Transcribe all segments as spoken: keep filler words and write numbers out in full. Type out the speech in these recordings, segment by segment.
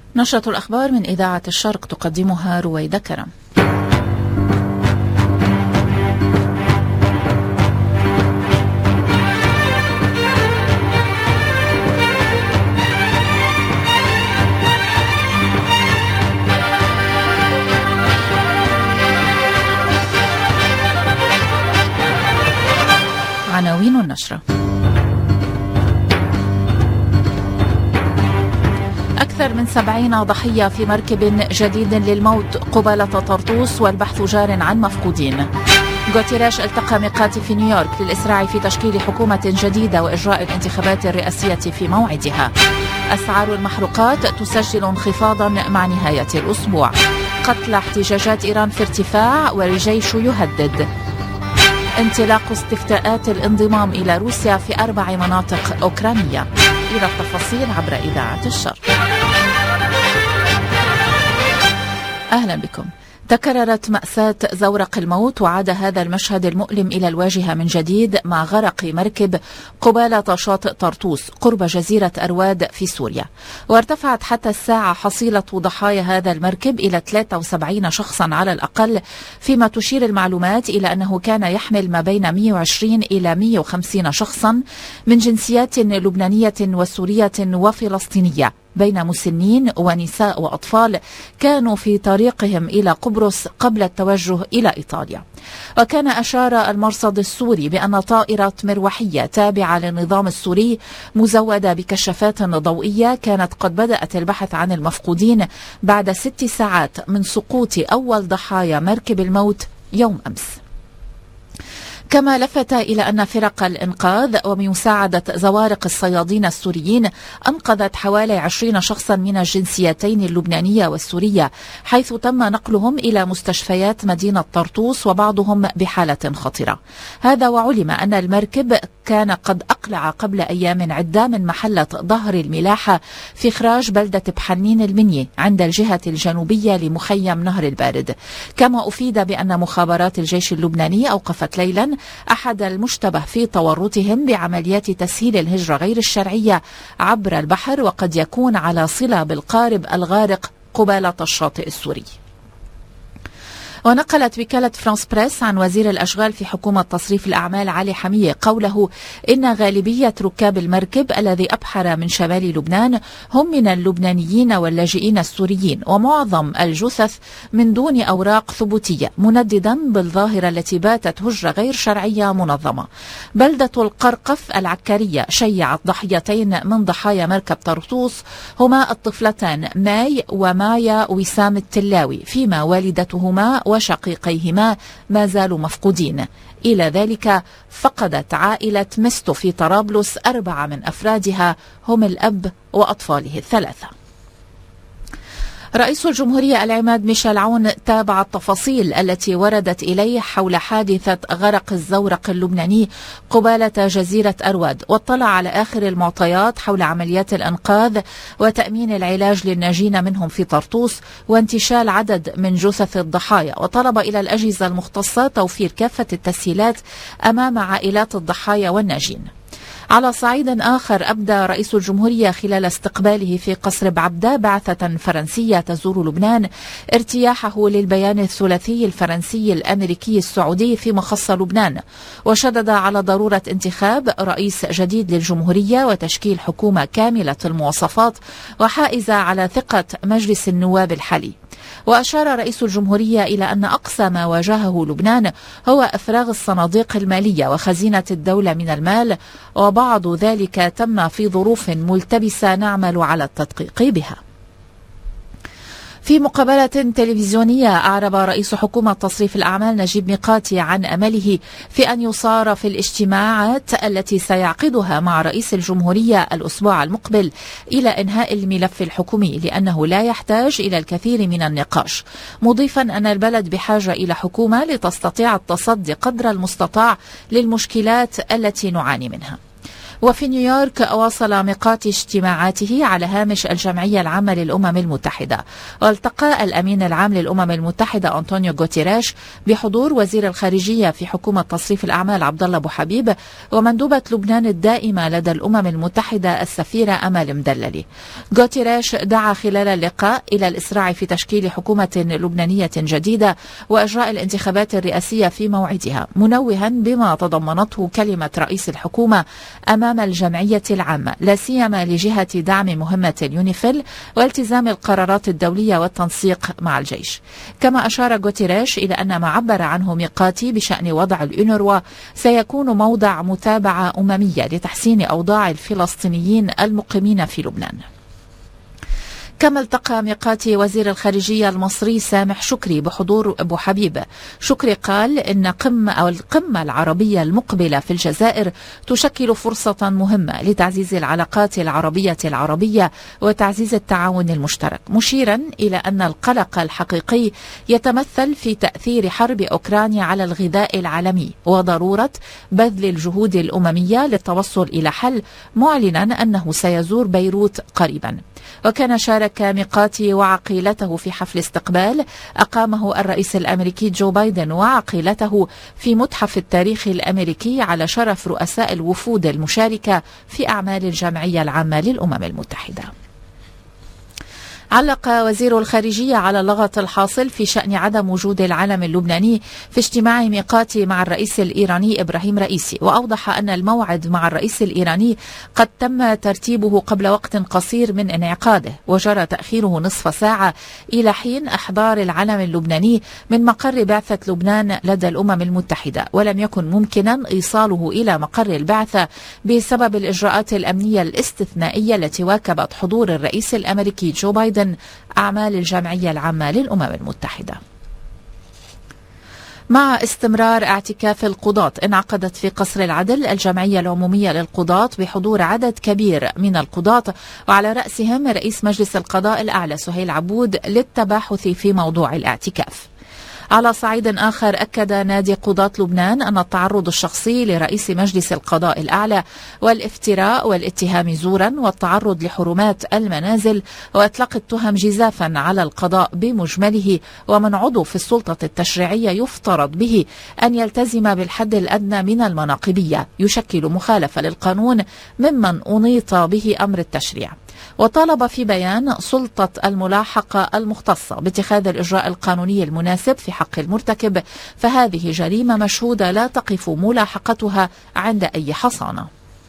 نشرة الأخبار من إذاعة الشرق تقدمها رويدة كرم. عناوين النشرة: أكثر من سبعين ضحية في مركب جديد للموت قبالة طرطوس والبحث جار عن مفقودين. غوتيريش التقى ميقاتي في نيويورك للإسراع في تشكيل حكومة جديدة وإجراء الانتخابات الرئاسية في موعدها. أسعار المحروقات تسجل انخفاضا مع نهاية الأسبوع. قتل احتجاجات إيران في ارتفاع والجيش يهدد. انطلاق استفتاءات الانضمام إلى روسيا في أربع مناطق أوكرانية. إلى التفاصيل عبر إذاعة الشرق. أهلا بكم. تكررت مأساة زورق الموت وعاد هذا المشهد المؤلم إلى الواجهة من جديد مع غرق مركب قبالة شاطئ طرطوس قرب جزيرة أرواد في سوريا، وارتفعت حتى الساعة حصيلة ضحايا هذا المركب إلى ثلاثة وسبعين شخصا على الأقل، فيما تشير المعلومات إلى أنه كان يحمل ما بين مئة وعشرين إلى مئة وخمسين شخصا من جنسيات لبنانية وسورية وفلسطينية، بين مسنين ونساء وأطفال كانوا في طريقهم إلى قبرص قبل التوجه إلى إيطاليا. وكان أشار المرصد السوري بأن طائرة مروحية تابعة للنظام السوري مزودة بكشافات ضوئية كانت قد بدأت البحث عن المفقودين بعد ست ساعات من سقوط أول ضحايا مركب الموت يوم أمس. كما لفت إلى أن فرق الإنقاذ وبمساعدة زوارق الصيادين السوريين أنقذت حوالي عشرين شخصا من الجنسيتين اللبنانية والسورية، حيث تم نقلهم إلى مستشفيات مدينة طرطوس وبعضهم بحالة خطرة. هذا وعلم أن المركب كان قد أقلع قبل أيام عدة من محلة ظهر الملاحة في إخراج بلدة بحنين المنية عند الجهة الجنوبية لمخيم نهر البارد. كما أفيد بأن مخابرات الجيش اللبناني أوقفت ليلا أحد المشتبه في تورطهم بعمليات تسهيل الهجرة غير الشرعية عبر البحر، وقد يكون على صلة بالقارب الغارق قبالة الشاطئ السوري. ونقلت وكالة فرانس بريس عن وزير الأشغال في حكومة تصريف الأعمال علي حمية قوله إن غالبية ركاب المركب الذي أبحر من شمال لبنان هم من اللبنانيين واللاجئين السوريين، ومعظم الجثث من دون أوراق ثبوتية، منددا بالظاهرة التي باتت هجرة غير شرعية منظمة. بلدة القرقف العكارية شيعت ضحيتين من ضحايا مركب طرطوس هما الطفلتان ماي ومايا وسام التلاوي، فيما والدتهما وشقيقيهما ما زالوا مفقودين. إلى ذلك فقدت عائلة مستو في طرابلس أربعة من أفرادها هم الأب وأطفاله الثلاثة. رئيس الجمهورية العماد ميشيل عون تابع التفاصيل التي وردت إليه حول حادثة غرق الزورق اللبناني قبالة جزيرة أرواد، واطلع على آخر المعطيات حول عمليات الإنقاذ وتأمين العلاج للناجين منهم في طرطوس وانتشال عدد من جثث الضحايا، وطلب إلى الأجهزة المختصة توفير كافة التسهيلات أمام عائلات الضحايا والناجين. على صعيد آخر، أبدى رئيس الجمهورية خلال استقباله في قصر بعبدة بعثة فرنسية تزور لبنان ارتياحه للبيان الثلاثي الفرنسي الأمريكي السعودي في مخص لبنان، وشدد على ضرورة انتخاب رئيس جديد للجمهورية وتشكيل حكومة كاملة المواصفات وحائزة على ثقة مجلس النواب الحالي. وأشار رئيس الجمهورية إلى أن أقصى ما واجهه لبنان هو إفراغ الصناديق المالية وخزينة الدولة من المال، وبعض ذلك تم في ظروف ملتبسة نعمل على التدقيق بها. في مقابلة تلفزيونية أعرب رئيس حكومة تصريف الأعمال نجيب ميقاتي عن أمله في أن يصار في الاجتماعات التي سيعقدها مع رئيس الجمهورية الأسبوع المقبل إلى إنهاء الملف الحكومي، لأنه لا يحتاج إلى الكثير من النقاش، مضيفا أن البلد بحاجة إلى حكومة لتستطيع التصدي قدر المستطاع للمشكلات التي نعاني منها. وفي نيويورك واصل ميقاتي اجتماعاته على هامش الجمعية العامة للأمم المتحدة، والتقى الأمين العام للأمم المتحدة أنطونيو غوتيريش بحضور وزير الخارجية في حكومة تصريف الأعمال عبد الله أبو حبيب ومندوبة لبنان الدائمة لدى الأمم المتحدة السفيرة أمال مدللي. غوتيريش دعا خلال اللقاء إلى الإسراع في تشكيل حكومة لبنانية جديدة وإجراء الانتخابات الرئاسية في موعدها، منوها بما تضمنته كلمة رئيس الحكومة أمام الجمعية العامة، لا سيما لجهة دعم مهمة اليونيفيل والتزام القرارات الدولية والتنسيق مع الجيش. كما أشار غوتيريش إلى أن ما عبر عنه ميقاتي بشأن وضع الأونروا سيكون موضع متابعة أممية لتحسين أوضاع الفلسطينيين المقيمين في لبنان. كما التقى ميقاتي وزير الخارجية المصري سامح شكري بحضور أبو حبيب. شكري قال إن قمة أو القمة العربية المقبلة في الجزائر تشكل فرصة مهمة لتعزيز العلاقات العربية العربية وتعزيز التعاون المشترك، مشيرا إلى أن القلق الحقيقي يتمثل في تأثير حرب أوكرانيا على الغذاء العالمي وضرورة بذل الجهود الأممية للتوصل إلى حل، معلنا أنه سيزور بيروت قريبا. وكان شارك ميقاتي وعقيلته في حفل استقبال أقامه الرئيس الأمريكي جو بايدن وعقيلته في متحف التاريخ الأمريكي على شرف رؤساء الوفود المشاركة في أعمال الجمعية العامة للأمم المتحدة. علق وزير الخارجية على اللغط الحاصل في شأن عدم وجود العلم اللبناني في اجتماع ميقاتي مع الرئيس الإيراني إبراهيم رئيسي، وأوضح أن الموعد مع الرئيس الإيراني قد تم ترتيبه قبل وقت قصير من انعقاده، وجرى تأخيره نصف ساعة إلى حين إحضار العلم اللبناني من مقر بعثة لبنان لدى الأمم المتحدة، ولم يكن ممكنا إيصاله إلى مقر البعثة بسبب الإجراءات الأمنية الاستثنائية التي واكبت حضور الرئيس الأمريكي جو بايدن أعمال الجمعية العامة للأمم المتحدة. مع استمرار اعتكاف القضاة، انعقدت في قصر العدل الجمعية العمومية للقضاة بحضور عدد كبير من القضاة وعلى رأسهم رئيس مجلس القضاء الأعلى سهيل عبود للتباحث في موضوع الاعتكاف. على صعيد آخر، أكد نادي قضاة لبنان أن التعرض الشخصي لرئيس مجلس القضاء الأعلى والافتراء والاتهام زورا والتعرض لحرمات المنازل وإطلاق التهم جزافا على القضاء بمجمله ومن عضو في السلطة التشريعية يفترض به أن يلتزم بالحد الأدنى من المناقبية يشكل مخالفة للقانون ممن أنيط به أمر التشريع. وطالب في بيان سلطة الملاحقة المختصة باتخاذ الإجراء القانوني المناسب في حق المرتكب، فهذه جريمة مشهودة لا تقف ملاحقتها عند أي حصانة.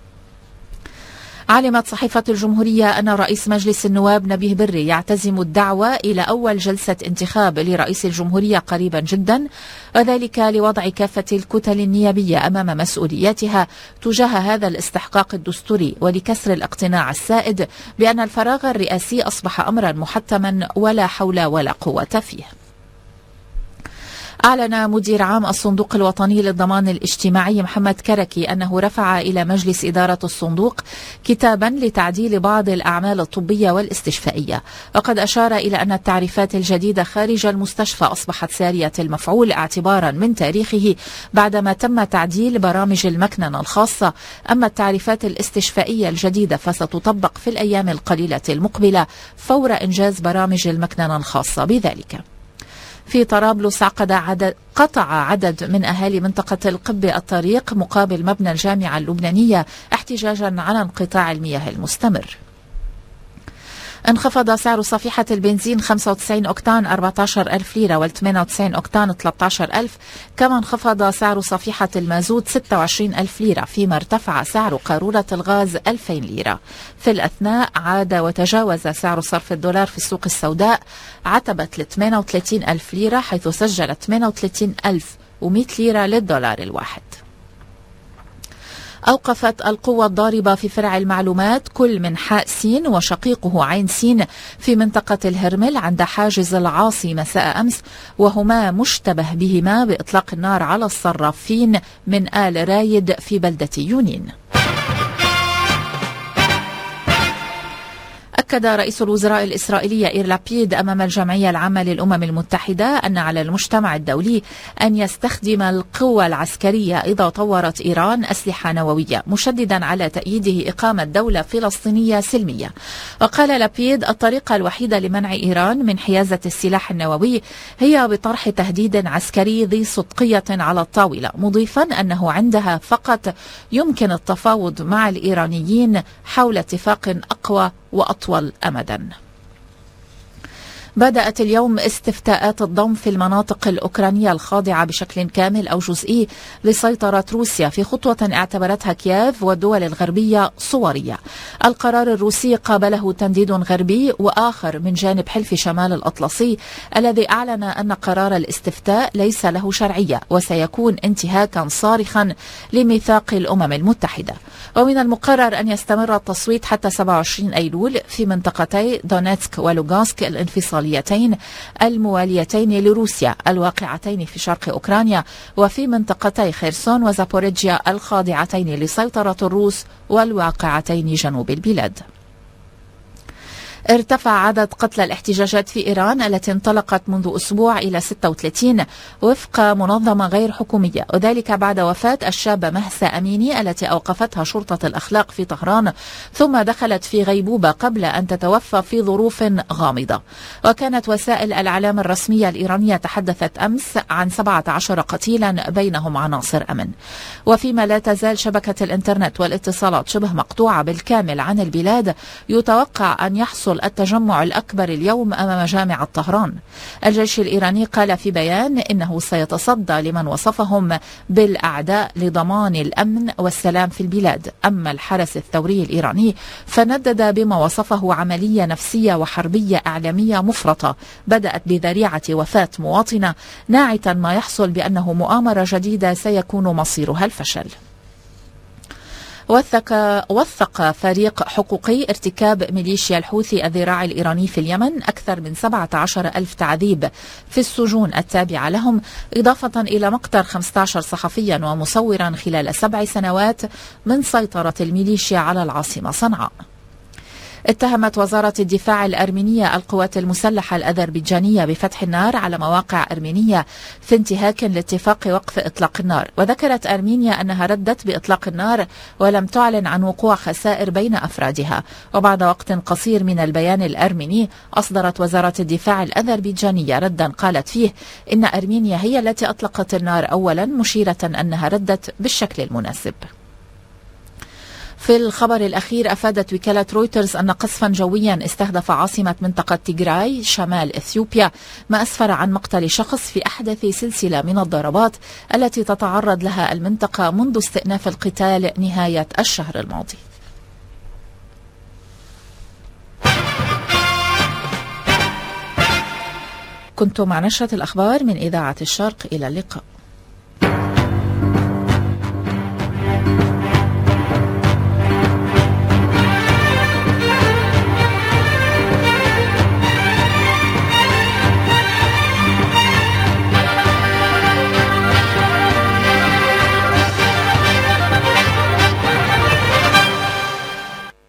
علمت صحيفة الجمهورية أن رئيس مجلس النواب نبيه بري يعتزم الدعوة إلى أول جلسة انتخاب لرئيس الجمهورية قريبا جدا، وذلك لوضع كافة الكتل النيابية أمام مسؤولياتها تجاه هذا الاستحقاق الدستوري ولكسر الاقتناع السائد بأن الفراغ الرئاسي أصبح أمرا محتما ولا حول ولا قوة فيه. أعلن مدير عام الصندوق الوطني للضمان الاجتماعي محمد كركي أنه رفع إلى مجلس إدارة الصندوق كتابا لتعديل بعض الأعمال الطبية والاستشفائية، وقد أشار إلى أن التعريفات الجديدة خارج المستشفى أصبحت سارية المفعول اعتبارا من تاريخه بعدما تم تعديل برامج المكننة الخاصة، أما التعريفات الاستشفائية الجديدة فستطبق في الأيام القليلة المقبلة فور إنجاز برامج المكننة الخاصة بذلك. في طرابلس عقد عدد قطع عدد من أهالي منطقة القبة الطريق مقابل مبنى الجامعة اللبنانية احتجاجا على انقطاع المياه المستمر. انخفض سعر صفيحة البنزين خمسة وتسعين أوكتان أربعة عشر ألف ليرة وثمانية وتسعين أوكتان ثلاثة عشر ألف، كما انخفض سعر صفيحة المازوت ستة وعشرين ألف ليرة، فيما ارتفع سعر قارورة الغاز ألفين ليرة. في الأثناء عاد وتجاوز سعر صرف الدولار في السوق السوداء عتبة ل ثمانية وثلاثين ألف ليرة، حيث سجل ثمانية وثلاثين ألف ومئة ليرة للدولار الواحد. أوقفت القوة الضاربة في فرع المعلومات كل من حاء سين وشقيقه عين سين في منطقة الهرمل عند حاجز العاصي مساء أمس، وهما مشتبه بهما بإطلاق النار على الصرافين من آل رايد في بلدة يونين. أكد رئيس الوزراء الإسرائيلي يائير لابيد أمام الجمعية العامة للأمم المتحدة أن على المجتمع الدولي أن يستخدم القوى العسكرية إذا طورت إيران أسلحة نووية، مشددا على تأييده إقامة دولة فلسطينية سلمية. وقال لابيد الطريقة الوحيدة لمنع إيران من حيازة السلاح النووي هي بطرح تهديد عسكري ذي صدقية على الطاولة، مضيفا أنه عندها فقط يمكن التفاوض مع الإيرانيين حول اتفاق أقوى وأطول أمدا. بدأت اليوم استفتاءات الضم في المناطق الأوكرانية الخاضعة بشكل كامل أو جزئي لسيطرة روسيا في خطوة اعتبرتها كييف والدول الغربية صورية. القرار الروسي قابله تنديد غربي وآخر من جانب حلف شمال الأطلسي الذي أعلن أن قرار الاستفتاء ليس له شرعية وسيكون انتهاكا صارخا لميثاق الأمم المتحدة. ومن المقرر أن يستمر التصويت حتى سبعة وعشرين أيلول في منطقتي دونيتسك ولوغانسك الانفصاليتين المواليتين لروسيا الواقعتين في شرق أوكرانيا، وفي منطقتي خيرسون وزابوريجيا الخاضعتين لسيطرة الروس والواقعتين جنوب البلاد. ارتفع عدد قتلى الاحتجاجات في إيران التي انطلقت منذ أسبوع إلى ستة وثلاثين وفق منظمة غير حكومية، وذلك بعد وفاة الشابة مهسا أميني التي أوقفتها شرطة الأخلاق في طهران ثم دخلت في غيبوبة قبل أن تتوفى في ظروف غامضة. وكانت وسائل الإعلام الرسمية الإيرانية تحدثت أمس عن سبعة عشر قتيلا بينهم عناصر أمن. وفيما لا تزال شبكة الإنترنت والاتصالات شبه مقطوعة بالكامل عن البلاد، يتوقع أن يحصل التجمع الأكبر اليوم أمام جامعة طهران. الجيش الإيراني قال في بيان إنه سيتصدى لمن وصفهم بالأعداء لضمان الأمن والسلام في البلاد. أما الحرس الثوري الإيراني فندد بما وصفه عملية نفسية وحربية إعلامية مفرطة بدأت بذريعة وفاة مواطنة، ناعتا ما يحصل بأنه مؤامرة جديدة سيكون مصيرها الفشل. وثق, وثق فريق حقوقي ارتكاب ميليشيا الحوثي الذراع الإيراني في اليمن أكثر من سبعة عشر ألف تعذيب في السجون التابعة لهم، إضافة إلى مقتل خمسة عشر صحفيا ومصورا خلال سبع سنوات من سيطرة الميليشيا على العاصمة صنعاء. اتهمت وزارة الدفاع الأرمينية القوات المسلحة الأذربيجانية بفتح النار على مواقع أرمينية في انتهاك لاتفاق وقف إطلاق النار. وذكرت أرمينيا أنها ردت بإطلاق النار ولم تعلن عن وقوع خسائر بين أفرادها. وبعد وقت قصير من البيان الأرميني أصدرت وزارة الدفاع الأذربيجانية ردا قالت فيه إن أرمينيا هي التي أطلقت النار أولا، مشيرة أنها ردت بالشكل المناسب. في الخبر الأخير أفادت وكالة رويترز أن قصفا جويا استهدف عاصمة منطقة تيغراي شمال إثيوبيا ما أسفر عن مقتل شخص في أحدث سلسلة من الضربات التي تتعرض لها المنطقة منذ استئناف القتال نهاية الشهر الماضي. كنت مع نشرة الأخبار من إذاعة الشرق، إلى اللقاء.